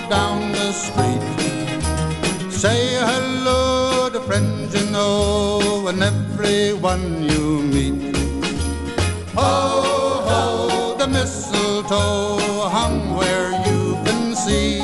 down the street. Say hello to friends you know and everyone you meet. Ho, ho, the mistletoe hung where you can see.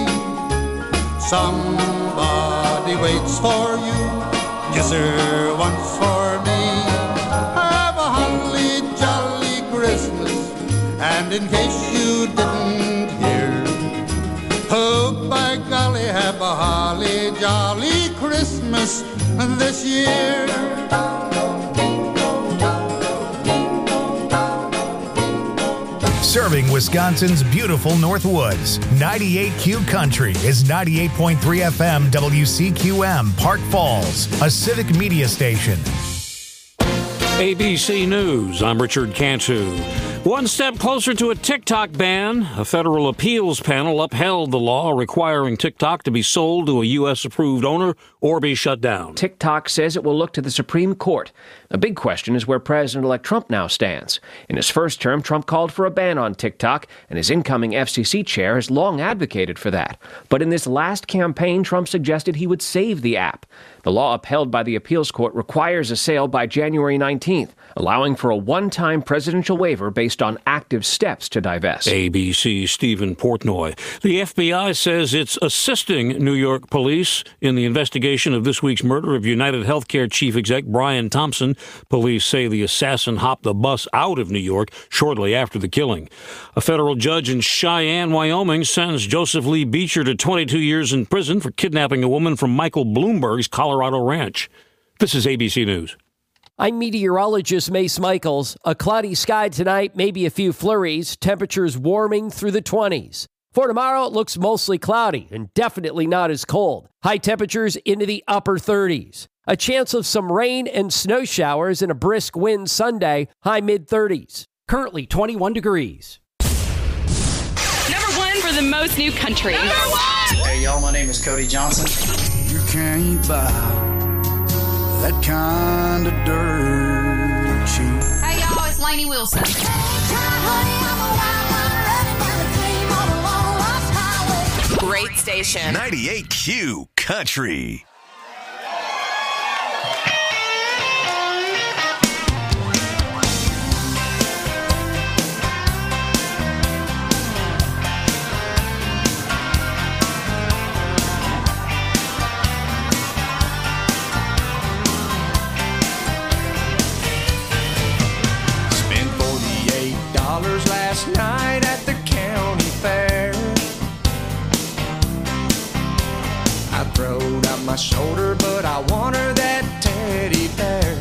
Somebody waits for you, yes sir, once for me. Have a holly jolly Christmas, and in case you didn't hear, oh by golly, have a holly jolly Christmas this year. Serving Wisconsin's beautiful Northwoods, 98Q Country is 98.3 FM WCQM, Park Falls, a civic media station. ABC News, I'm Richard Cantu. One step closer to a TikTok ban. A federal appeals panel upheld the law requiring TikTok to be sold to a U.S.-approved owner or be shut down. TikTok says it will look to the Supreme Court. The big question is where President-elect Trump now stands. In his first term, Trump called for a ban on TikTok, and his incoming FCC chair has long advocated for that. But in this last campaign, Trump suggested he would save the app. The law upheld by the appeals court requires a sale by January 19th, allowing for a one-time presidential waiver based on active steps to divest. ABC's Stephen Portnoy. The FBI says it's assisting New York police in the investigation of this week's murder of United Healthcare chief exec Brian Thompson. Police say the assassin hopped the bus out of New York shortly after the killing. A federal judge in Cheyenne, Wyoming, sentenced Joseph Lee Beecher to 22 years in prison for kidnapping a woman from Michael Bloomberg's Colorado ranch. This is ABC News. I'm meteorologist Mace Michaels. A cloudy sky tonight, maybe a few flurries, temperatures warming through the 20s. For tomorrow, it looks mostly cloudy and definitely not as cold. High temperatures into the upper 30s. A chance of some rain and snow showers and a brisk wind Sunday, high mid-30s. Currently 21 degrees. Number one for the most new country. Number one! Hey, y'all, my name is Cody Johnson. You can't buy that kind of dirt cheap. Hey, y'all, it's Lainey Wilson. Great station. 98Q Country. Last night at the county fair, I throwed out my shoulder, but I want her that teddy bear.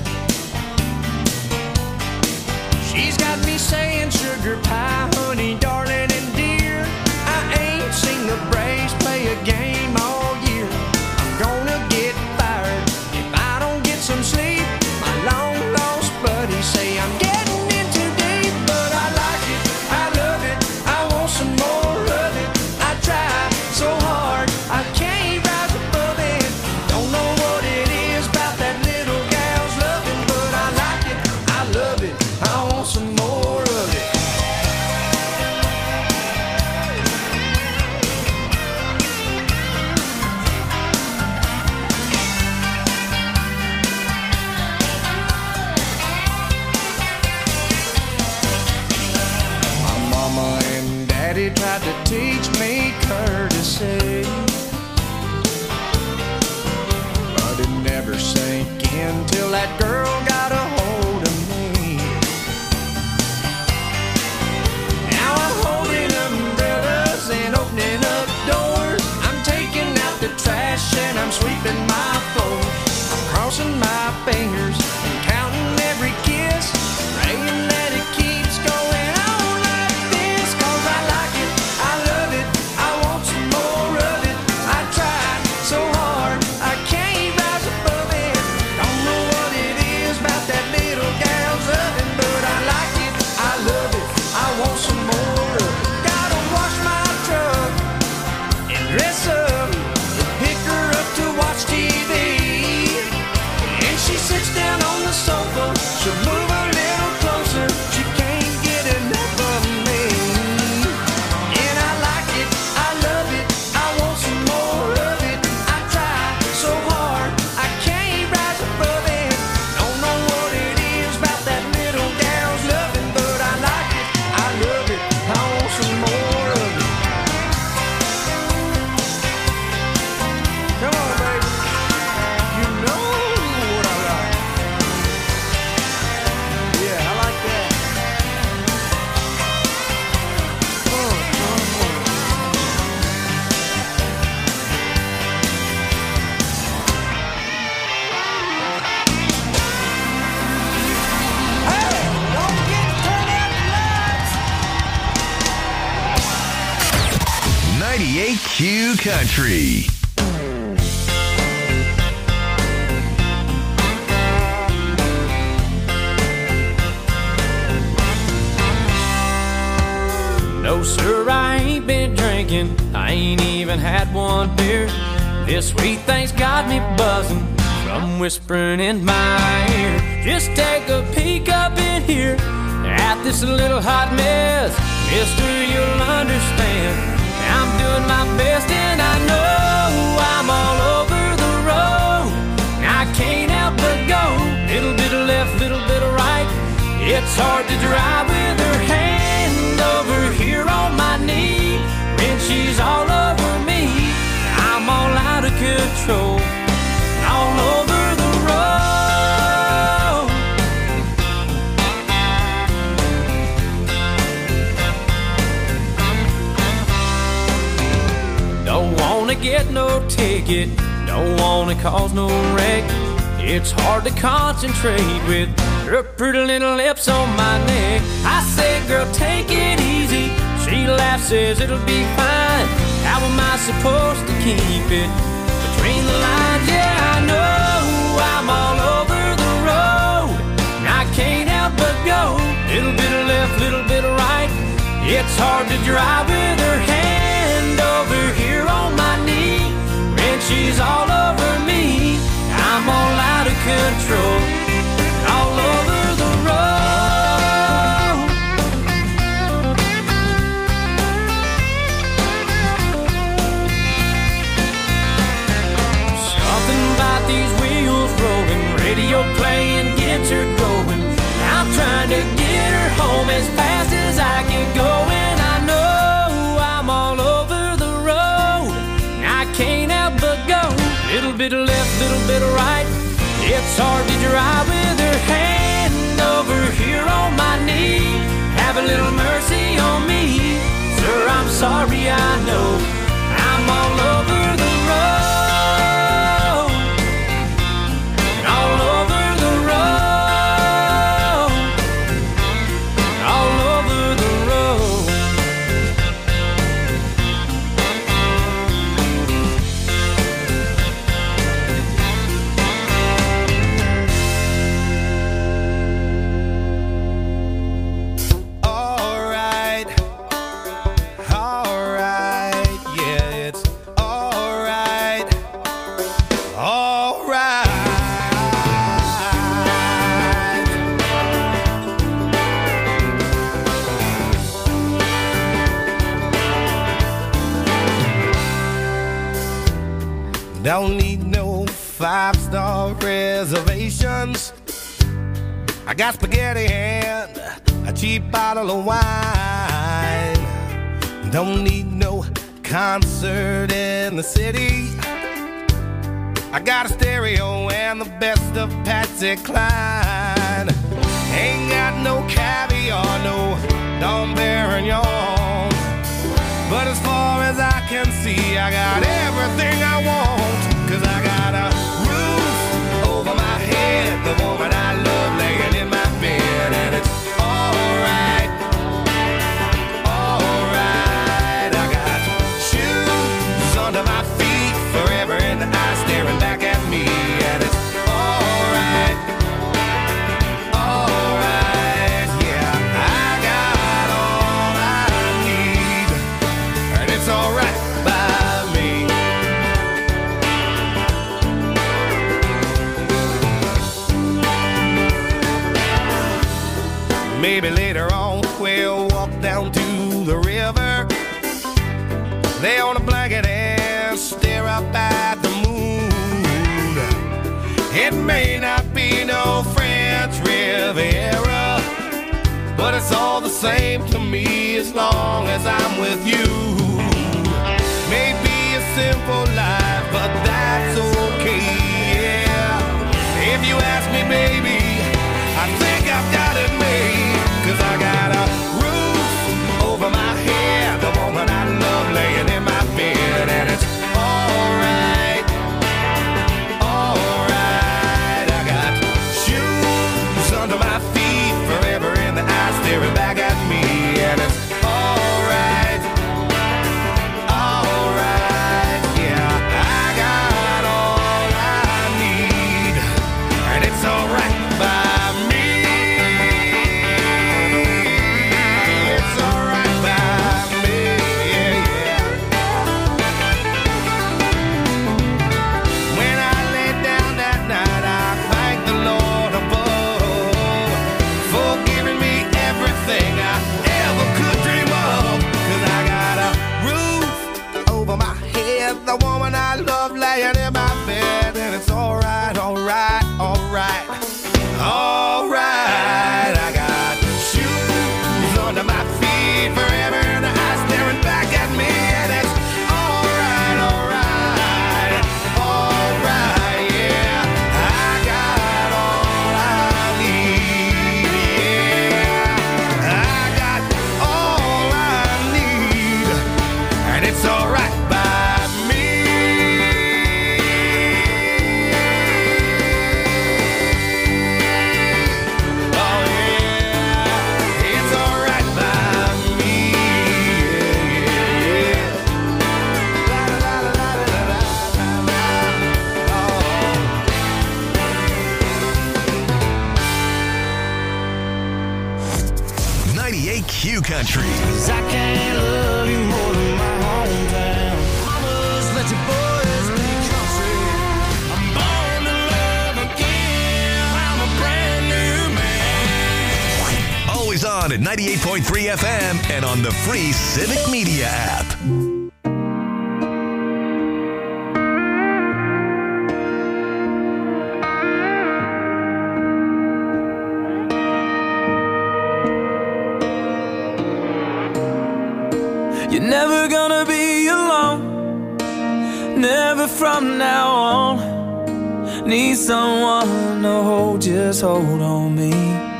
She's got me saying sugar pie, honey, darling, and dear. I ain't seen the Braves play a game all year. I'm gonna get fired if I don't get some sleep. My long lost buddies say I'm getting tried to teach me courtesy, but it never sank in till that girl got a hold of me. Now I'm holding umbrellas and opening up doors. I'm taking out the trash and I'm sweeping my floor. I'm crossing my fingers and counting every kiss, praying that it keeps going. 98Q Country. No, sir, I ain't been drinking. I ain't even had one beer. This sweet thing's got me buzzing from whispering in my ear. Just take a peek up in here at this little hot mess. Mister, you'll understand I'm doing my best, and I know I'm all over the road. I can't help but go little bit of left, little bit of right. It's hard to drive with her hand over here on my knee when she's all over me. I'm all out of control, all over the road. Don't wanna get no ticket, don't wanna cause no wreck. It's hard to concentrate with her pretty little lips on my neck. I say, girl, take it easy. She laughs, says it'll be fine. How am I supposed to keep it between the lines? Yeah, I know I'm all over the road. I can't help but go little bit of left, little bit of right. It's hard to drive with her hand over here on my knee when she's all over me. I'm all out of control, all over the road. Something about these wheels rolling, radio playing gets her going. I'm trying to get her home as fast as I can go, and I know I'm all over the road. I can't help but go little bit of left, little bit of right. It's hard to drive with her hand over here on my knee. Have a little mercy on me, sir, I'm sorry, I know I'm all over the road, all over the road, all over the road. Don't need no 5-star reservations. I got spaghetti and a cheap bottle of wine. Don't need no concert in the city. I got a stereo and the best of Patsy Cline. Ain't got no caviar, no Dom Perignon. But as far as I can see, I got everything I want. 'Cause I got a roof over my head, the woman I love laying in my bed, and it's alright, alright. I got shoes under my feet, forever in the eyes staring back at me, and it's alright, alright. Yeah, I got all I need, and it's alright by me. Maybe later on we'll walk down to the river, lay on a blanket and stare up at the moon. It may not be no French Riviera, but it's all the same to me as long as I'm with you. Maybe a simple life, but that's okay, yeah. If you ask me, baby, I think I've got it made. 'Cause I got a roof over my head, the woman I love laying in my bed, and it's alright, alright. I got shoes under my feet, forever in the eyes staring back at me, and it's alright, alright. Country. 'Cause I can't love you more than my hometown. Mamas, let your boys be country. I'm born to love again. I'm a brand new man. Always on at 98.3 FM and on the free Civic Media app. You're never gonna be alone, never from now on. Need someone to hold, just hold on me.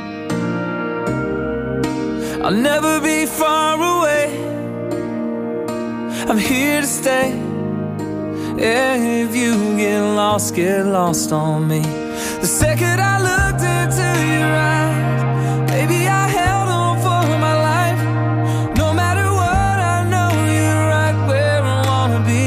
I'll never be far away, I'm here to stay. Yeah, if you get lost on me. The second I looked into your eyes, baby, I held on for my life. No matter what, I know you're right where I wanna be.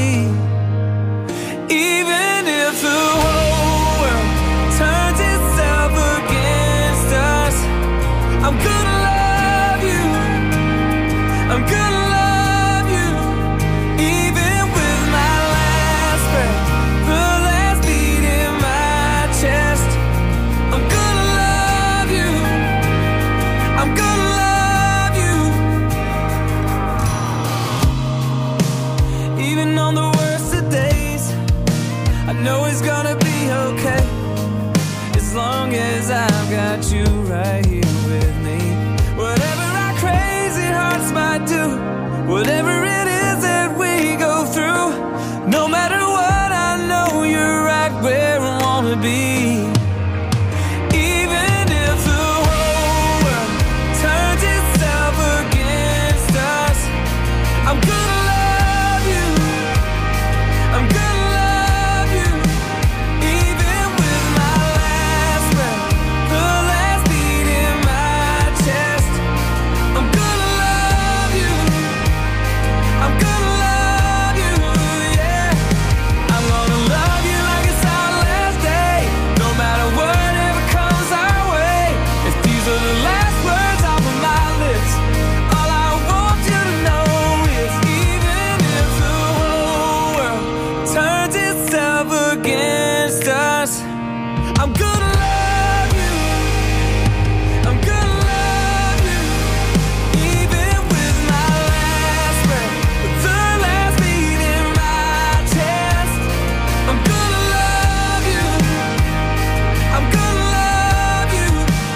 Even if the whole world turns itself against us, I'm gonna love you, I'm gonna love you. Even with my last breath, the last beat in my chest, I'm gonna love you, I'm gonna love you. Even on the worst of days, I know it's gonna be okay, as long as I've got you right here with me. Whatever our crazy hearts might do, whatever it is that we go through, no matter what, I know you're right where I wanna be. Even if the whole world turns itself against us, I'm gonna love you, I'm gonna love you. Even with my last breath, the last beat in my chest, I'm gonna love you, I'm gonna love you, yeah. I'm gonna love you like it's our last day, no matter whatever comes our way. If these are the last words off of my lips, all I want you to know is even if the whole world turns itself against us, I'm gonna love you, I'm gonna love you. Even with my last breath, the last beat in my chest, I'm gonna love you, I'm gonna love you.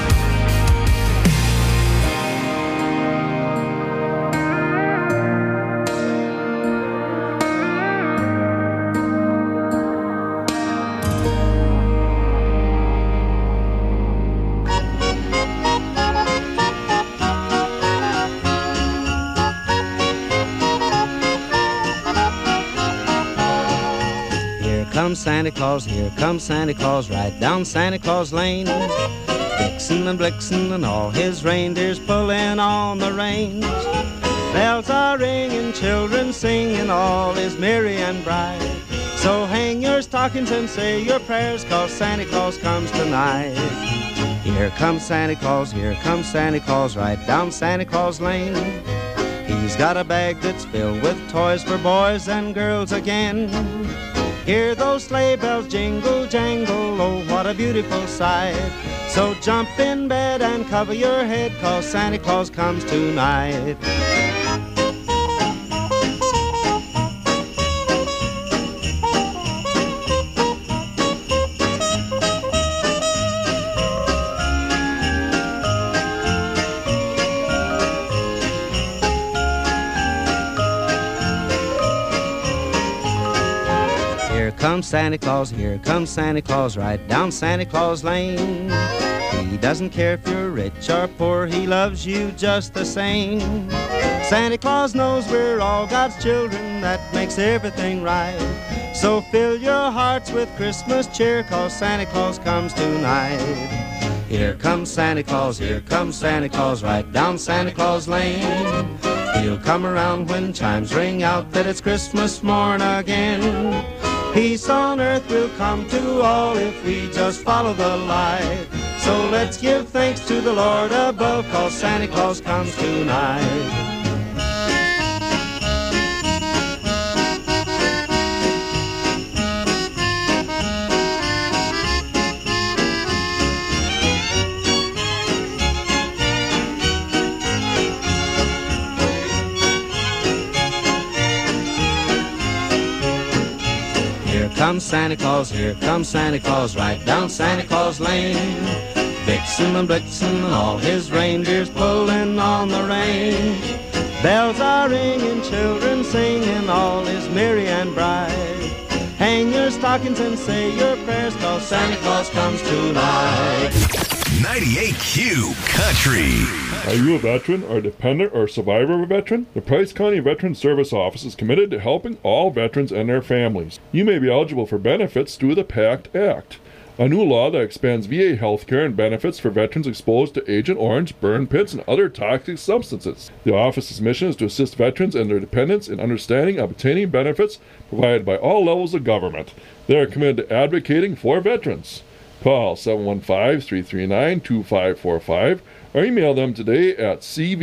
Here comes Santa Claus, here comes Santa Claus, right down Santa Claus Lane. Vixen and Blixen and all his reindeers pulling on the reins. Bells are ringing, children singing, all is merry and bright. So hang your stockings and say your prayers, 'cause Santa Claus comes tonight. Here comes Santa Claus, here comes Santa Claus, right down Santa Claus Lane. He's got a bag that's filled with toys for boys and girls again. Hear those sleigh bells jingle, jangle, oh, what a beautiful sight. So jump in bed and cover your head, 'cause Santa Claus comes tonight. Here comes Santa Claus, here comes Santa Claus, right down Santa Claus Lane. He doesn't care if you're rich or poor, he loves you just the same. Santa Claus knows we're all God's children, that makes everything right. So fill your hearts with Christmas cheer, 'cause Santa Claus comes tonight. Here comes Santa Claus, here comes Santa Claus, right down Santa Claus Lane. He'll come around when chimes ring out that it's Christmas morn again. Peace on earth will come to all if we just follow the light. So let's give thanks to the Lord above, 'cause Santa Claus comes tonight. Here comes Santa Claus, right down Santa Claus Lane. Vixen and Blitzen and all his reindeers pulling on the rein. Bells are ringing, children singing, all is merry and bright. Hang your stockings and say your prayers, 'cause Santa Claus comes tonight. 98Q Country. Are you a veteran or dependent or survivor of a veteran? The Price County Veteran Service Office is committed to helping all veterans and their families. You may be eligible for benefits through the PACT Act, a new law that expands VA health care and benefits for veterans exposed to Agent Orange, burn pits, and other toxic substances. The office's mission is to assist veterans and their dependents in understanding and obtaining benefits provided by all levels of government. They are committed to advocating for veterans. Call 715-339-2545 or email them today at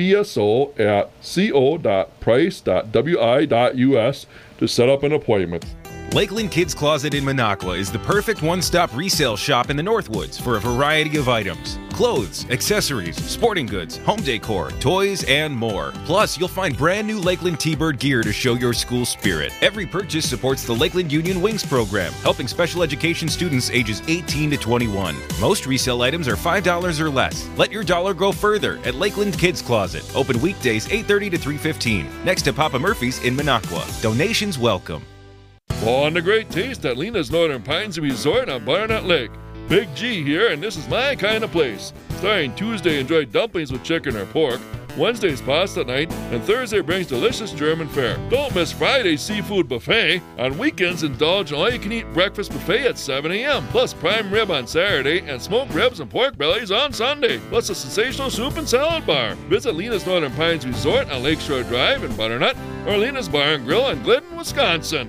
cvso@co.price.wi.us to set up an appointment. Lakeland Kids Closet in Minocqua is the perfect one-stop resale shop in the Northwoods for a variety of items. Clothes, accessories, sporting goods, home decor, toys, and more. Plus, you'll find brand new Lakeland T-Bird gear to show your school spirit. Every purchase supports the Lakeland Union Wings program, helping special education students ages 18 to 21. Most resale items are $5 or less. Let your dollar go further at Lakeland Kids Closet. Open weekdays 8:30 to 3:15. Next to Papa Murphy's in Minocqua. Donations welcome. On the great taste at Lena's Northern Pines Resort on Butternut Lake. Big G here, and this is my kind of place. Starting Tuesday, enjoy dumplings with chicken or pork. Wednesday's pasta night, and Thursday brings delicious German fare. Don't miss Friday's seafood buffet. On weekends, indulge in all-you-can-eat breakfast buffet at 7 a.m., plus prime rib on Saturday and smoked ribs and pork bellies on Sunday, plus a sensational soup and salad bar. Visit Lena's Northern Pines Resort on Lakeshore Drive in Butternut, or Lena's Bar and Grill in Glidden, Wisconsin.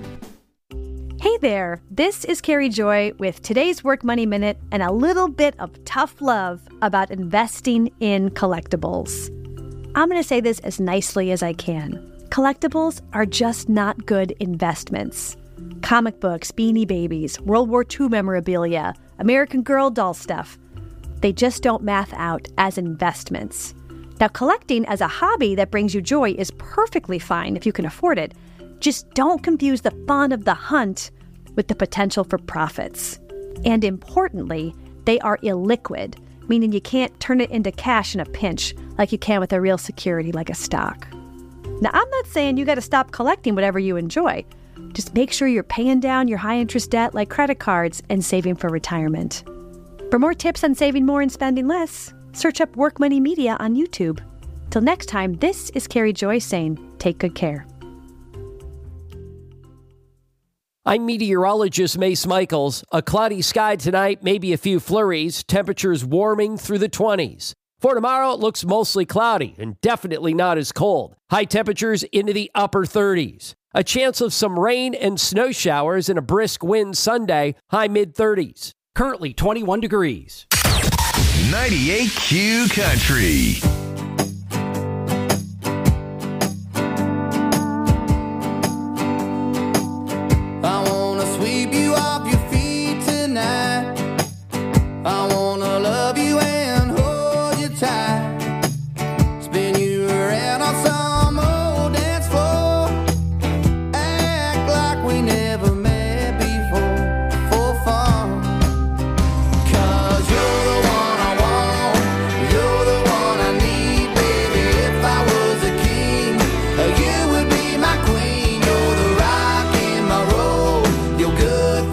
Hey there, this is Carrie Joy with today's Work Money Minute and a little bit of tough love about investing in collectibles. I'm going to say this as nicely as I can. Collectibles are just not good investments. Comic books, Beanie Babies, World War II memorabilia, American Girl doll stuff. They just don't math out as investments. Now, collecting as a hobby that brings you joy is perfectly fine if you can afford it. Just don't confuse the fun of the hunt with the potential for profits. And importantly, they are illiquid, meaning you can't turn it into cash in a pinch like you can with a real security like a stock. Now, I'm not saying you got to stop collecting whatever you enjoy. Just make sure you're paying down your high-interest debt like credit cards and saving for retirement. For more tips on saving more and spending less, search up Work Money Media on YouTube. Till next time, this is Carrie Joy saying, take good care. I'm meteorologist Mace Michaels. A cloudy sky tonight, maybe a few flurries, temperatures warming through the 20s. For tomorrow, it looks mostly cloudy and definitely not as cold. High temperatures into the upper 30s. A chance of some rain and snow showers and a brisk wind Sunday, high mid-30s. Currently 21 degrees. 98Q Country. I wanna love you and hold you tight, spin you around on some old dance floor, act like we never met before, for fun. 'Cause you're the one I want, you're the one I need, baby. If I was a king, you would be my queen. You're the rock in my roll, you're good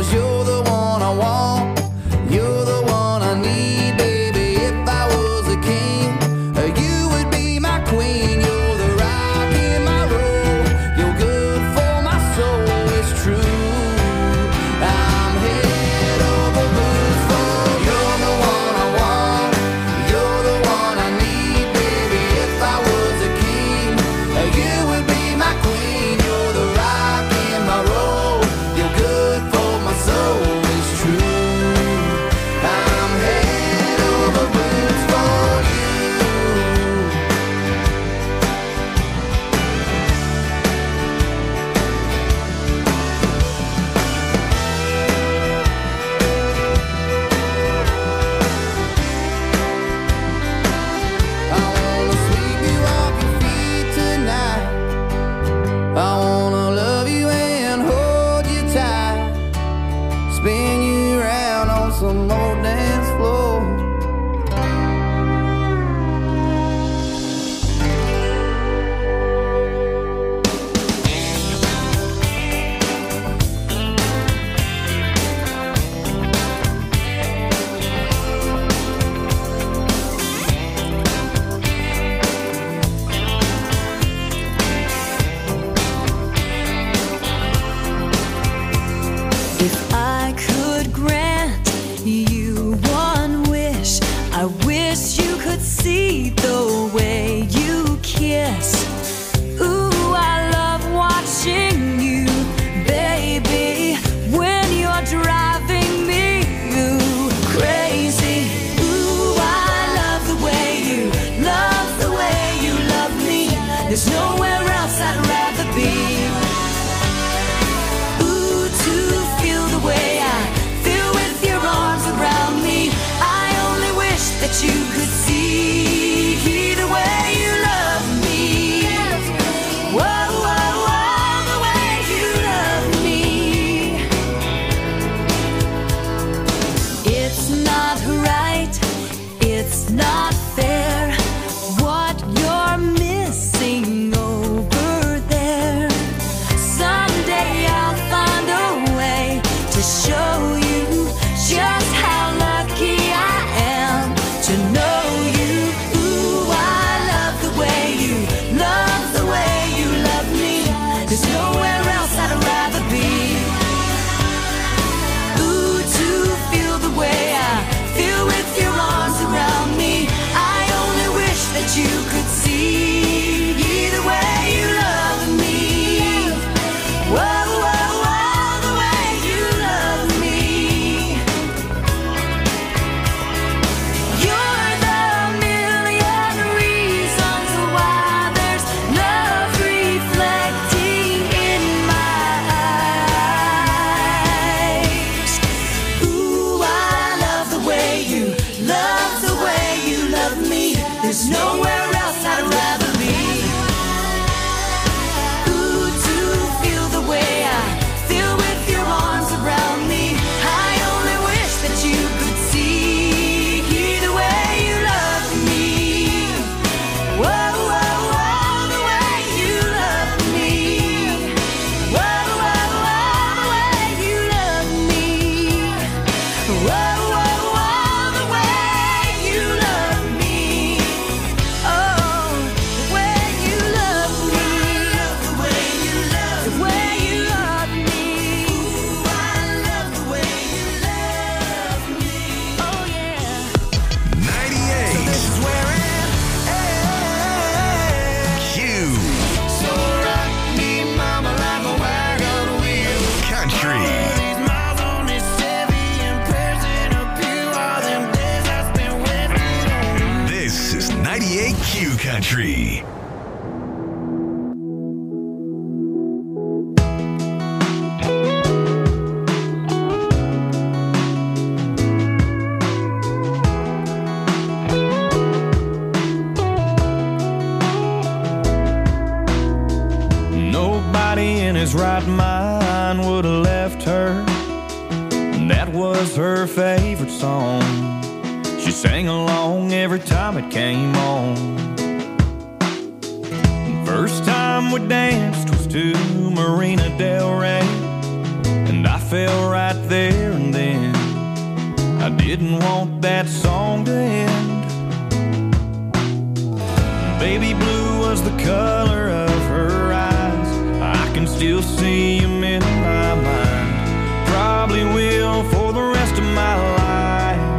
'cause you're the one I want, you're the one I need, baby. If I was a king, you would be my queen. You're the rock in my road, you're good for my soul, it's true. I'm head over boots for you're the one I want, you're the one I need, baby. If I was a king, you would be my queen. You're the rock in my road, you're good for my soul, it's true. I'm head over boots for you. I wanna sweep you off your feet tonight. I wanna love you and hold you tight. Spin you around on some old dance floor. If I could grant you one wish, I wish you could see the way you kiss. Ooh, I love watching you, baby, when you're driving me crazy. Ooh, I love the way you love me. There's nowhere else I'd rather be. Ooh, to feel the way I feel with your arms around me. I only wish that you could see the way you love me. Whoa, whoa, whoa, the way you love me. It's not right, it's not fair, what you're missing over there. Someday I'll find a way to show you just how lucky I am to know you. Ooh, I love the way you love me. There's nowhere else I'd rather be. Ooh, to feel the way I feel with your arms around me. I only wish that you could see the way you love me. Whoa, whoa, whoa, the way you love me. You're the million reasons why there's love reflecting in my eyes. Ooh, I love the way you love me. There's nowhere else I'd rather be. Ooh, to feel the way I feel with your arms around me. I only wish that you could see the way you love me. Whoa, whoa, whoa, the way you love me. Whoa, whoa, whoa, the way you love me. Whoa, whoa, whoa, the way you love me. Oh, the way you love me. The way you love me. The way you love me. Ooh, I love the way you love me. Oh, yeah. 98. This is where it Q so rock me, mama, like a wagon wheel. Country. These miles on this Chevy and prayers in a pew, all them days I spent with you. This is 98 Q Country. Nobody in his right mind would have left her. That was her favorite song. She sang along every time it came on. First time we danced was to Marina Del Rey, and I fell right there and then. I didn't want that song to end. Baby blue was the color of her eyes. I can still see him in my mind. Probably will for the rest of my life.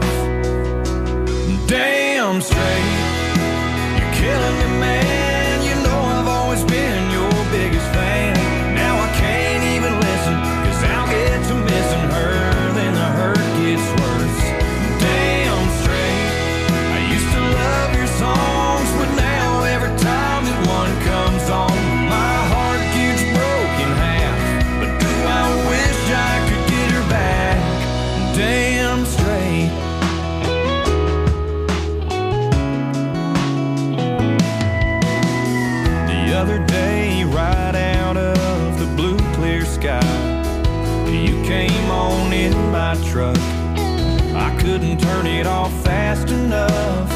Damn straight, you're killing me, man. You know I've always been your biggest fan. Now I can't even listen, 'cause I'll get to missing her, then the hurt gets worse. Damn straight, I used to love your songs, but now every time that one comes on, my heart gets broken in half. But do I wish I could get her back? Damn straight. The other day, right out of the blue clear sky, you came on in my truck. I couldn't turn it off fast enough.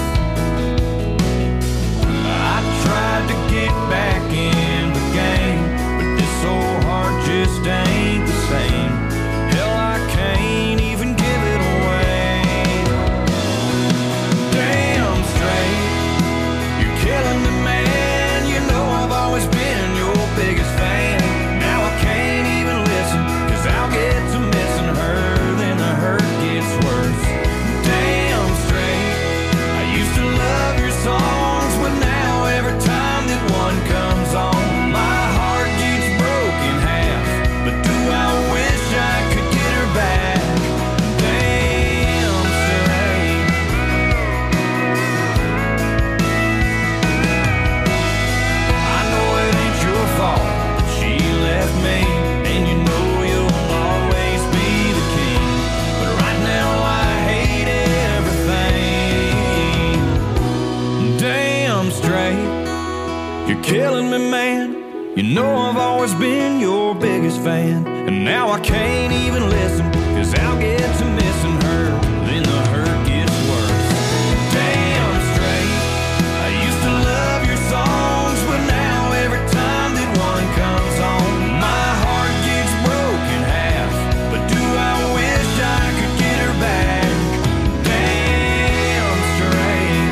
I tried to get back in the game, but this old heart just ain't the same. Hell, I can't even give it away. Damn straight, you're killing me, man. You know I've always been your biggest fan. Now I can't even listen, 'cause I'll get to missing her, then the hurt gets worse. Damn straight, I used to love your songs, but now every time that one comes on, my heart gets broken in half. But do I wish I could get her back? Damn straight. I know it ain't your fault that she left me, and you know you'll always be the king. But right now I hate everything. Damn straight, you're killing me, man. You know I've always been your biggest fan, and now I can't even listen, 'cause I'll get to missing her, then the hurt gets worse. Damn straight, I used to love your songs, but now every time that one comes on, my heart gets broken in half. But do I wish I could get her back? Damn straight.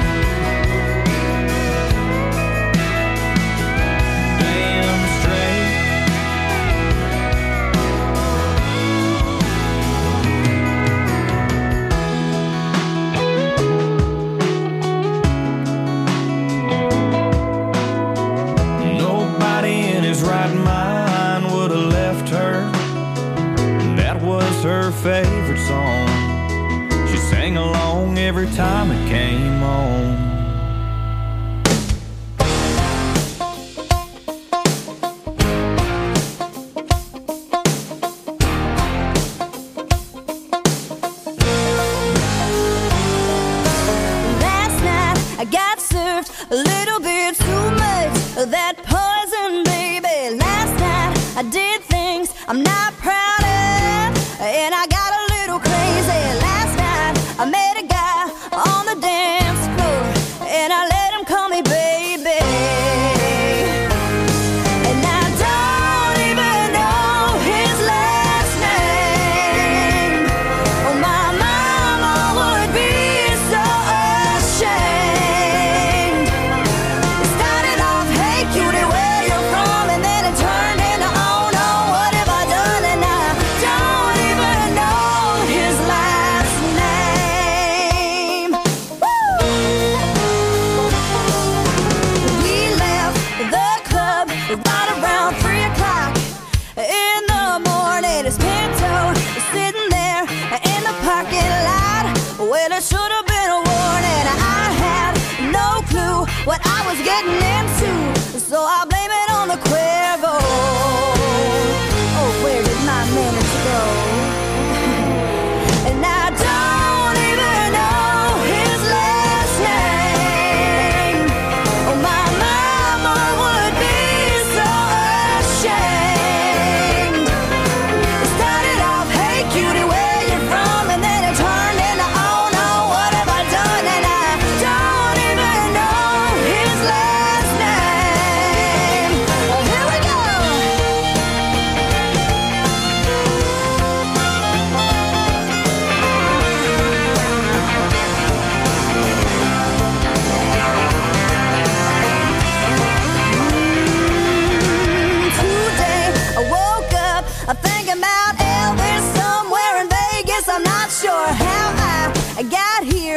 Damn straight. Nobody in his right mind would have left her. That was her favorite song. She sang along every time it came on. Last night I got served a little bit too much of that poison, baby. Last night I did things I'm not proud of, and I got a little crazy. Last night I met a guy on the dance floor, and I let him call me baby. And I don't even know his last name. Oh, my mama would be so ashamed. It started off, hey cutie, where you from? And then it turned into, oh no, what have I done? And I don't even know his last name. Woo! We left the club right around 3 o'clock in the morning. His Pinto is sitting there in the parking lot when it should have been a warning. I had no clue what I was getting into, so I blame it on the Cuervo. Oh, where did my minutes go? And I don't even know his last name. Oh, my mama would be so ashamed. It started off, hey cutie, where you from? And then it turned into, oh no, what have I done? And I don't even know his last name.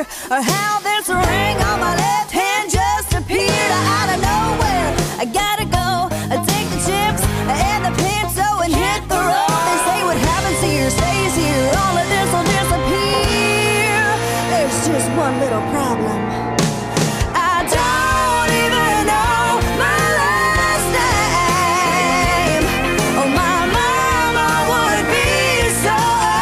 here, or how this ring on my left hand just appeared out of nowhere. I gotta go, take the chips and the pencil and hit the road. They say what happens here stays here, all of this will disappear. There's just one little problem. I don't even know my last name. Oh, my mama would be so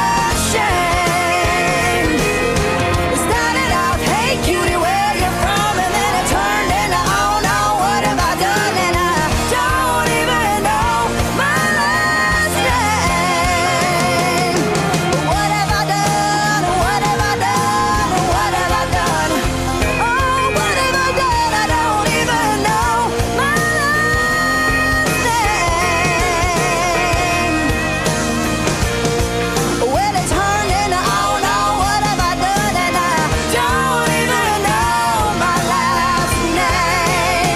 ashamed. It started off, hey cutie, where you from? And then it turned into, oh no, what have I done? And I don't even know my last name. What have I done? What have I done? What have I done? Oh, what have I done? I don't even know my last name. Well, it turned into, oh no, what have I done? And I don't even know my last name.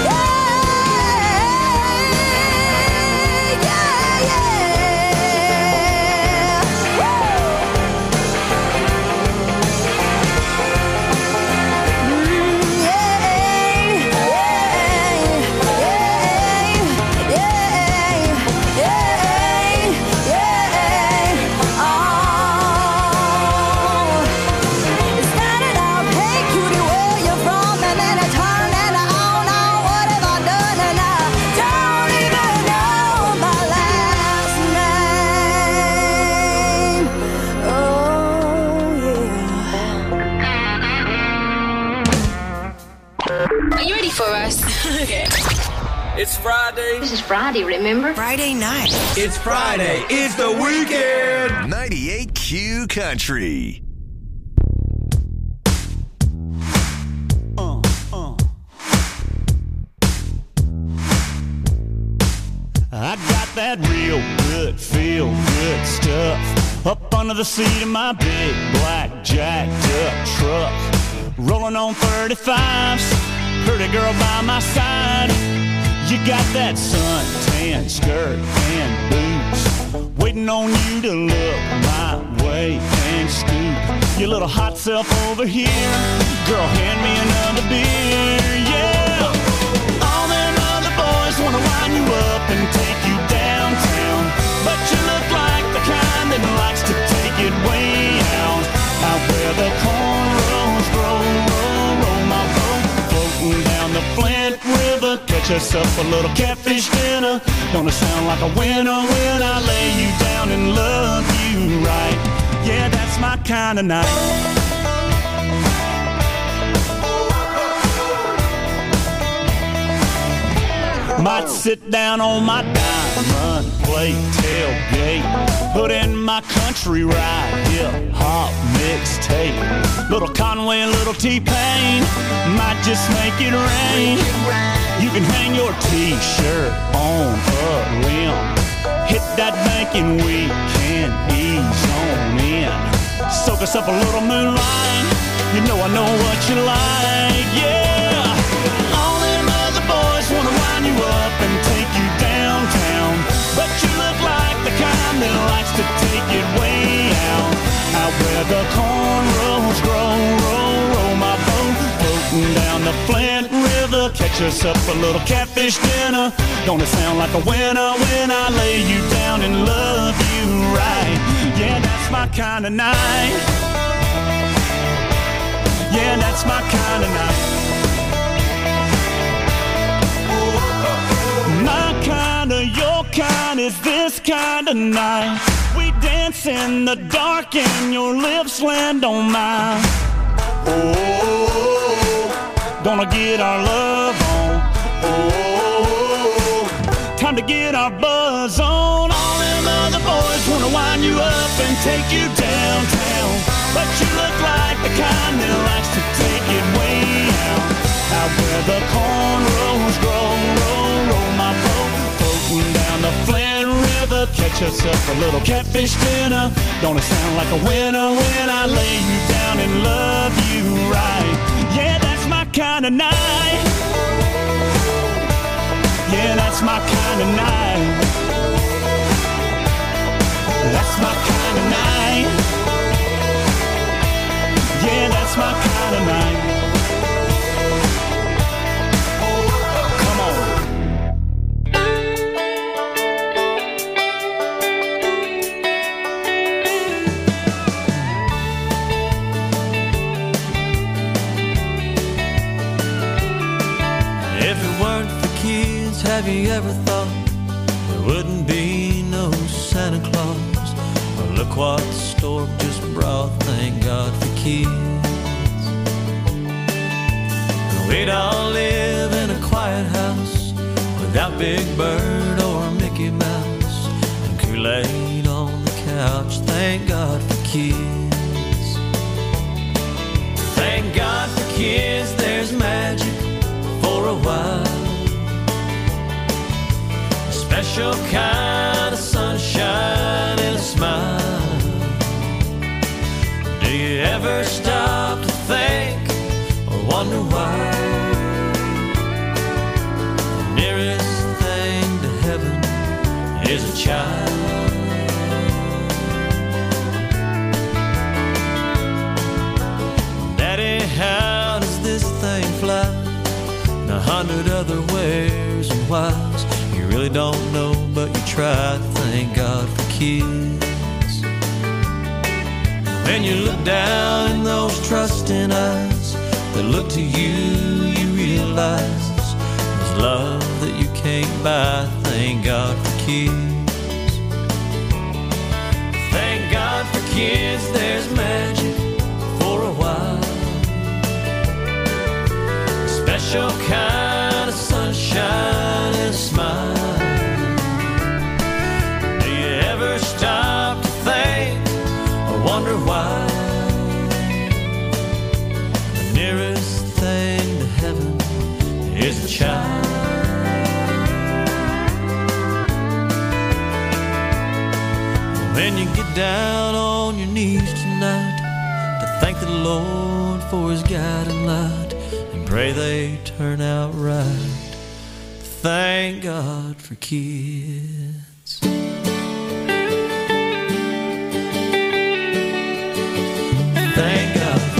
Started out, hey cutie, where you from? And then it turned into, oh no, what have I done? And I don't even know my last name. Oh Are you ready for us? Okay. It's Friday. This is Friday, remember? Friday night. It's Friday. It's the weekend. 98Q Country. I got that real good, feel good stuff up under the seat of my big black jacked up truck. Rolling on 35s, pretty girl by my side. You got that suntan skirt and boots, waiting on you to look my way and scoot your little hot self over here. Girl, hand me another beer, yeah. All them other boys wanna wind you up and take you downtown, but you look like the kind that likes to take it way out where the cornrows grow. Roll my boat, floating down the Flint River, catch us up a little catfish dinner. Gonna sound like a winner when I lay you down and love you right. Yeah, that's my kind of night. Might sit down on my diamond plate tailgate, put in my country ride, hip-hop mixtape. Little Conway, little T-Pain, might just make it rain. You can hang your T-shirt on a limb, hit that bank and we can ease on in. Soak us up a little moonlight, you know I know what you like, yeah. All them other boys wanna wind you up and take you downtown, but you look like the kind that likes to take it way out where the cornrows grow. Roll my boat, floating down the Flint River, catch us up a little catfish dinner. Gonna sound like a winner when I lay you down and love you right. Yeah, that's my kind of night. Yeah, that's my kind of night. My kind of, your kind is this kind of night. We dance in the dark and your lips land on mine. Oh, gonna get our love on. Oh, time to get our buzz on. All them other boys wanna wind you up and take you downtown, but you look like the kind that likes to take it way out where the cornrows grow. Roll my boat, floating down the Flint River, catch us up a little catfish dinner. Gonna sound like a winner when I lay you down and love you right. Yeah, that's my kind of night. Yeah, that's my kind of night. That's my kind of night. Yeah, that's my kind of night. Have you ever thought there wouldn't be no Santa Claus? Well, look what the storm just brought, thank God for kids. We'd all live in a quiet house without Big Bird or Mickey Mouse and Kool-Aid on the couch, thank God for kids. Thank God for kids, there's magic for a while. A special kind of sunshine and a smile. Do you ever stop to think or wonder why? The nearest thing to heaven is a child. Daddy, how does this thing fly? And 100 other wheres and whys. You really don't know, but you try. Thank God for kids. When you look down in those trusting eyes that look to you, you realize there's love that you can't buy. Thank God for kids. Thank God for kids, there's magic for a while. A special kind of sunshine and a smile. Do you ever stop to think or wonder why? The nearest thing to heaven is a child. When you get down on your knees tonight to thank the Lord for his guiding light and pray they turn out right, thank God for kids. Thank God for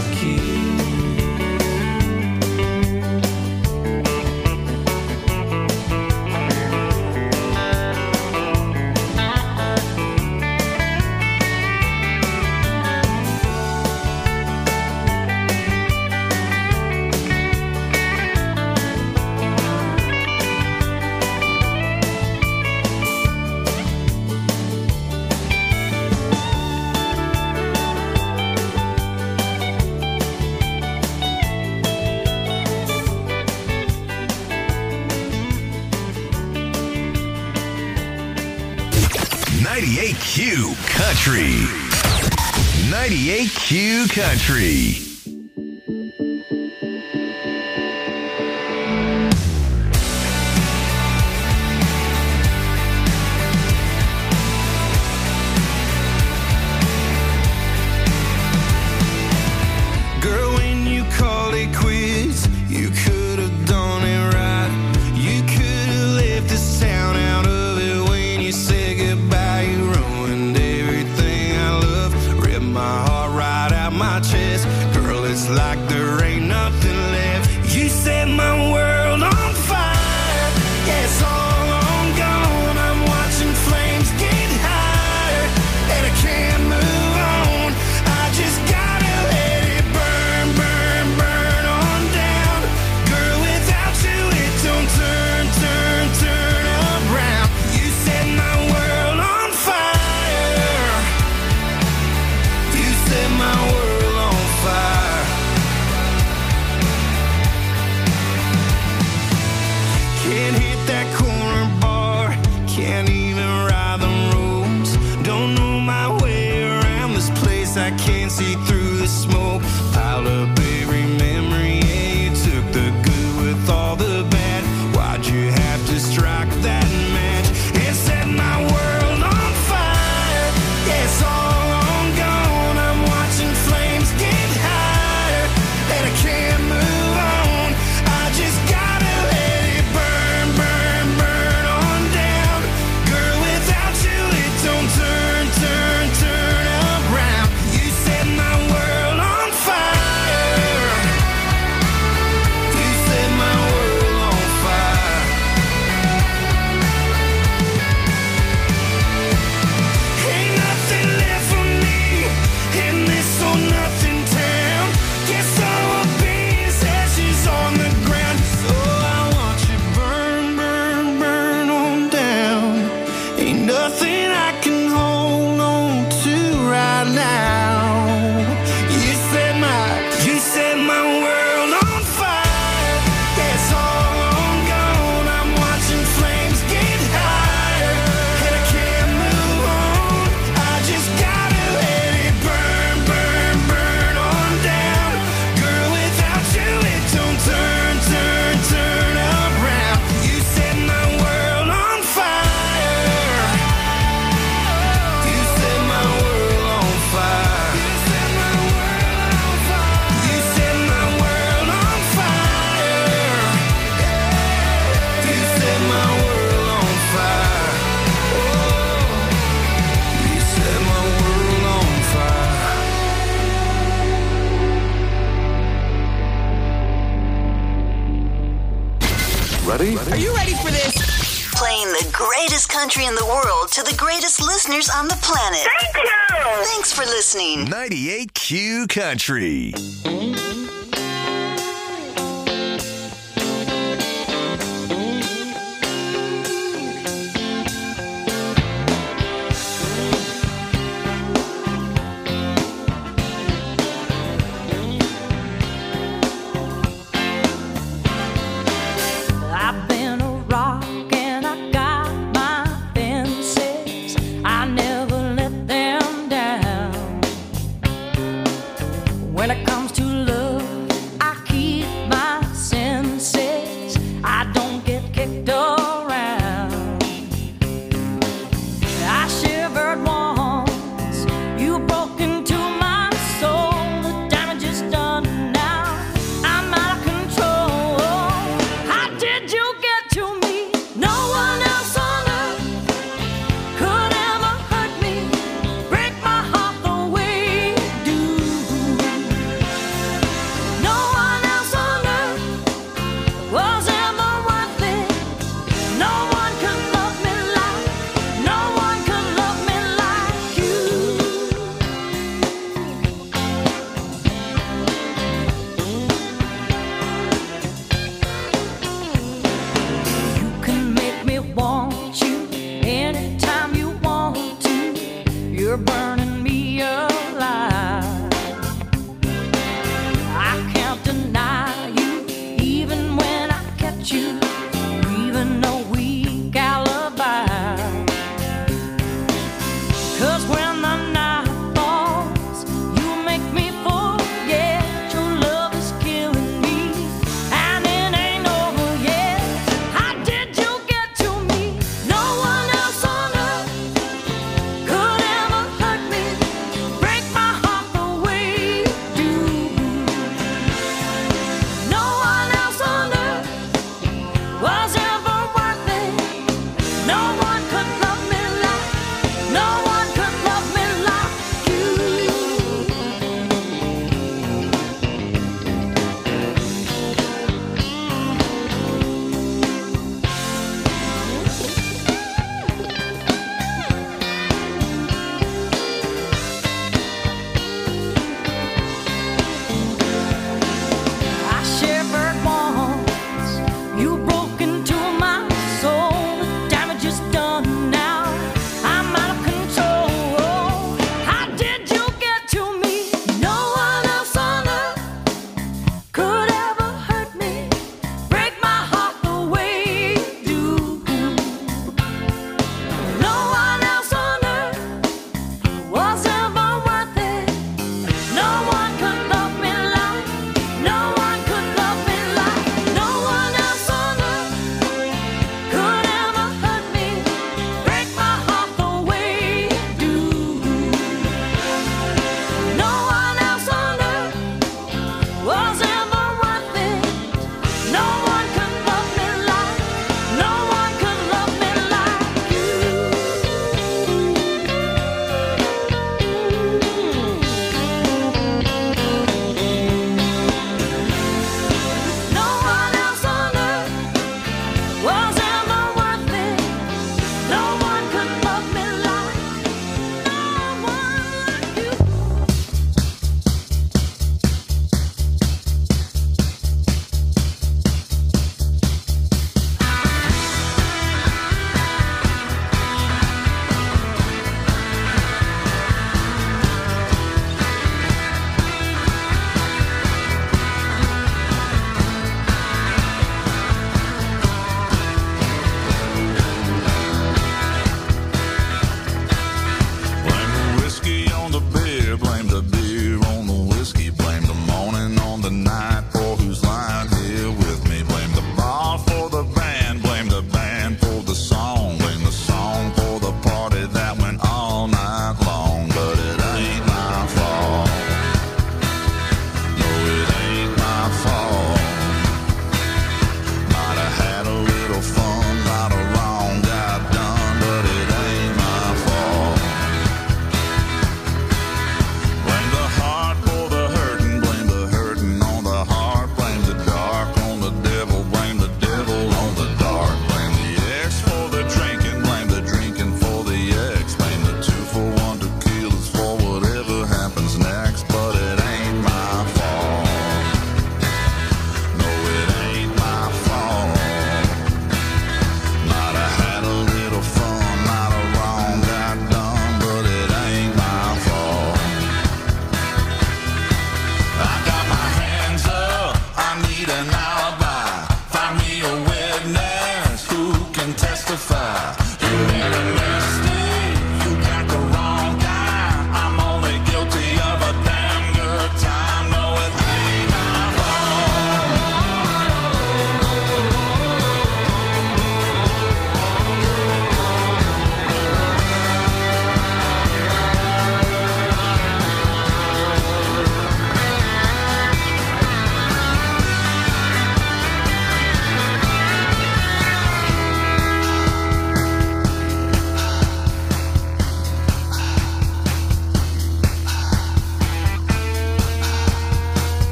Q Country. 98 Q Country. Girl, when you called it quits, you could have done it right. You could have left this town out of it when you said goodbye. You ruined everything I love, ripped my heart right out my chest. Girl, it's like there ain't nothing left. You set my world on fire. Yeah, it's all on gone. I'm watching flames get higher, and I can't move on. I just gotta let it burn, burn, burn on down. Girl, without you it don't turn, turn, turn around. You set my world on fire. You set my world on fire. Can't hit that corner bar, can't even ride the roads. Don't know my way around this place, I can't see through the smoke. Piled up every memory, yeah, you took the good with all the bad. Why'd you have to strike that match and set my world on fire? Yeah, it's all on gone. I'm watching flames get higher, and I can't move on. I just gotta let it burn, burn, burn on down. Girl, without you it don't turn, turn, turn around. You set my world on fire. Ready? Are you ready for this? Playing the greatest country in the world to the greatest listeners on the planet. Thank you! Thanks for listening. 98Q Country. I've been a rock and I got my fences. I never let them down. When it comes to love,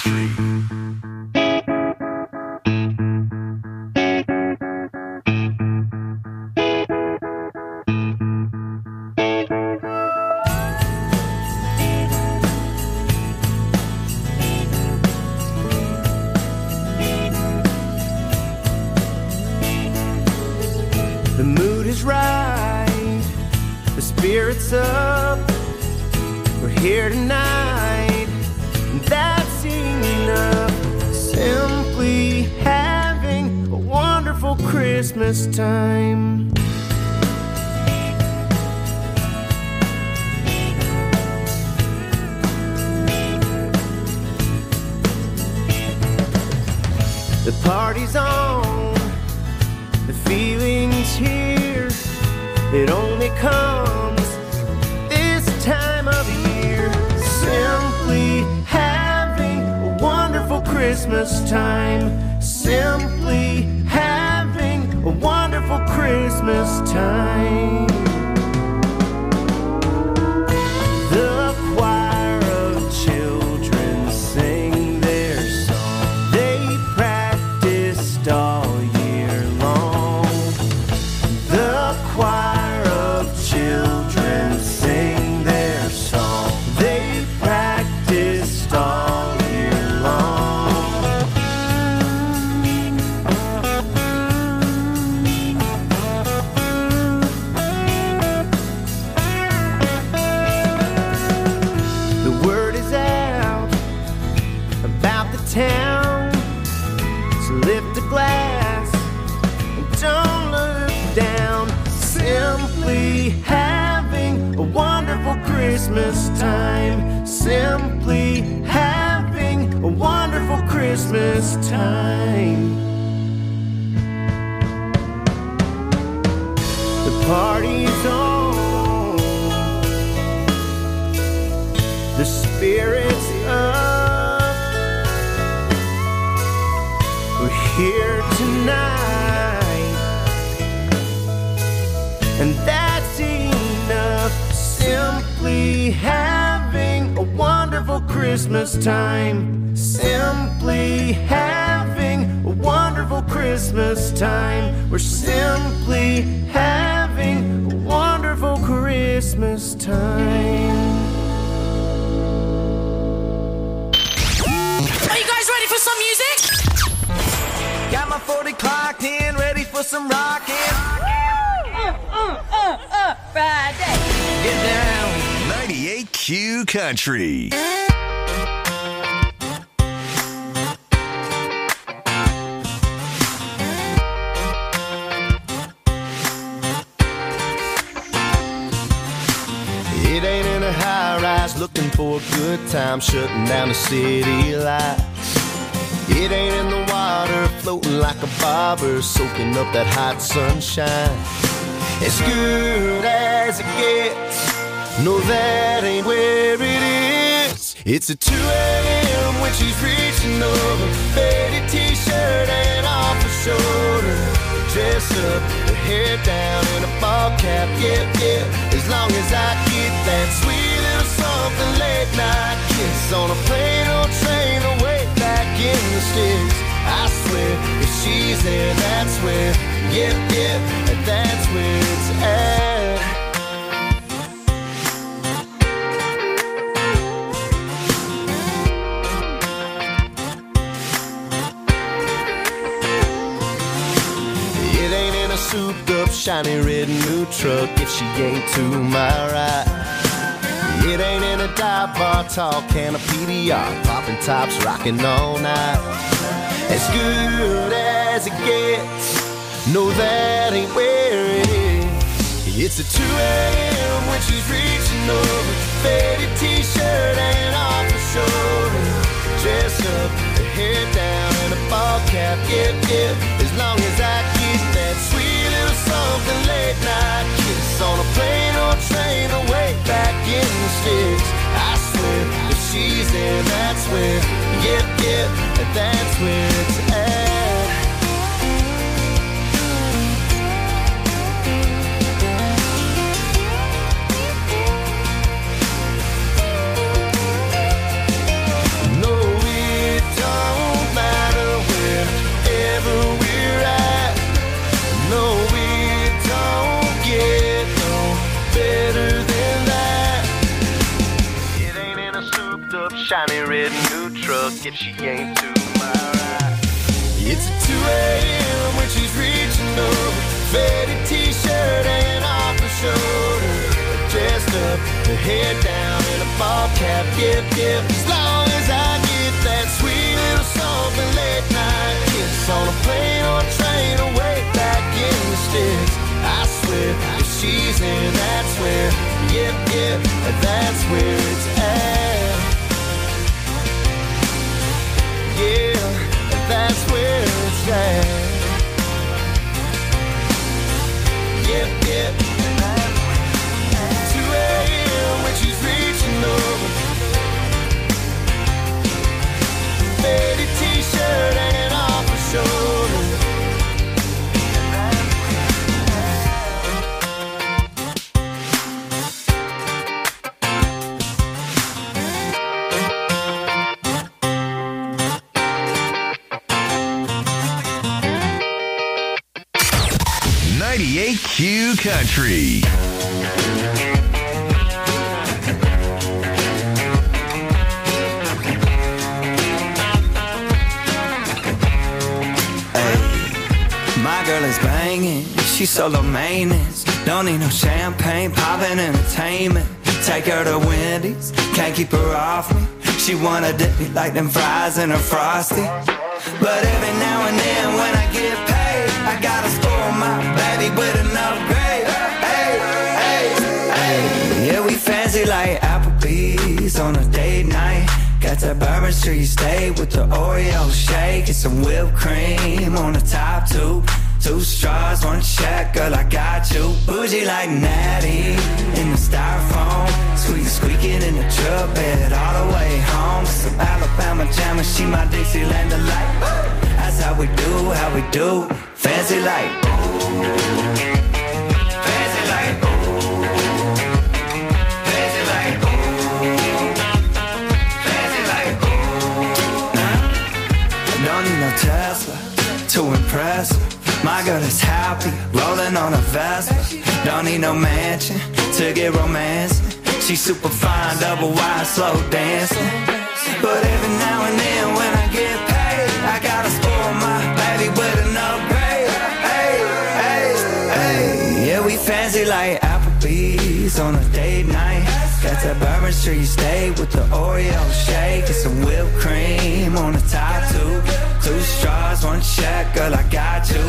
Country. The mood is right, the spirit's up. We're here tonight, and that's enough. Simply having a wonderful Christmas time. The party's on, the feeling's here. It only comes this time of year. Simply having a wonderful Christmas time. Simply having a wonderful Christmas time. The choir of children sing their song. They practiced all year long. The choir of children sing their song. They practiced all year long. The word is out about the town, so lift a glass and don't look down. Simply having a wonderful Christmas time. Simply having a wonderful Christmas time. The party's on, the spirit's up. We're here tonight, and that's enough. Simply having a wonderful Christmas time. Simply having a wonderful Christmas time. We're simply having a wonderful Christmas time. Are you guys ready for some music? Got my 40 clocked in, ready for some rockin'. Friday. Get down. 98Q Country. It ain't in a high rise looking for a good time, shutting down the city lights. It ain't in the water floating like a bobber, soaking up that hot sunshine. As good as it gets, no, that ain't where it is. It's a 2 a.m. when she's reaching over, faded t-shirt and off her shoulder. Dress up, her hair down in a ball cap, yeah, yeah. As long as I get that sweet little something late night kiss on a plane or train away back in the sticks. I swear, if she's there, that's where, yeah, yeah, that's where it's at. Souped up, shiny red new truck if she ain't to my right. It ain't in a dive bar, tall can of PDR, popping tops, rocking all night. As good as it gets, no, that ain't where it is. It's a 2 a.m. when she's reaching over, faded t-shirt and off her shoulder. Dress up, her hair down and a ball cap, yeah, yeah. As long as I get that sweet little something late night kiss on a plane or train away back in the sticks. I swear, if she's there, that's where, yeah, yeah, that's where it's at. No, shiny red new truck if she ain't to my right. It's 2 a.m. when she's reaching over, faded t-shirt and off her shoulder, dressed up, her head down in a ball cap, yep, yep. As long as I get that sweet little something late night kiss on a plane or a train or way back in the sticks, I swear if she's in, that's where, yep, yep, that's where it's at. Yeah, that's where it's at. Yep, yep. 2 a.m. when she's reaching over, faded t-shirt hanging off her shoulder. 98Q Country. My girl is banging, she's solo maintenance. Don't need no champagne, poppin' entertainment. Take her to Wendy's, can't keep her off me. She wanna dip me like them fries in her Frosty. But every now and then when I get paid, I gotta spoil my baby with an upgrade. Hey, hey, hey. Yeah, we fancy like Applebee's on a date night. Got that Bourbon Street steak with the Oreo shake and some whipped cream on the top two. 2 straws, 1 check, girl, I got you. Bougie like Natty in the styrofoam. Squeak squeaking in the truck bed all the way home. Some Alabama jammer, she my Dixieland delight. That's how we do, fancy like. Fancy like. Fancy like. Fancy like. Don't need no Tesla to impress her. My girl is happy, rolling on a Vespa. Don't need no mansion to get romancing. She's super fine, double wide, slow dancing. But every now and then when I get paid, I gotta spoil my baby with an upgrade. Hey, hey, hey. Yeah, we fancy like Applebee's on a date night. Got that Bourbon Street steak with the Oreo shake and some whipped cream on the top two. 2 straws, 1 check, girl, I got you.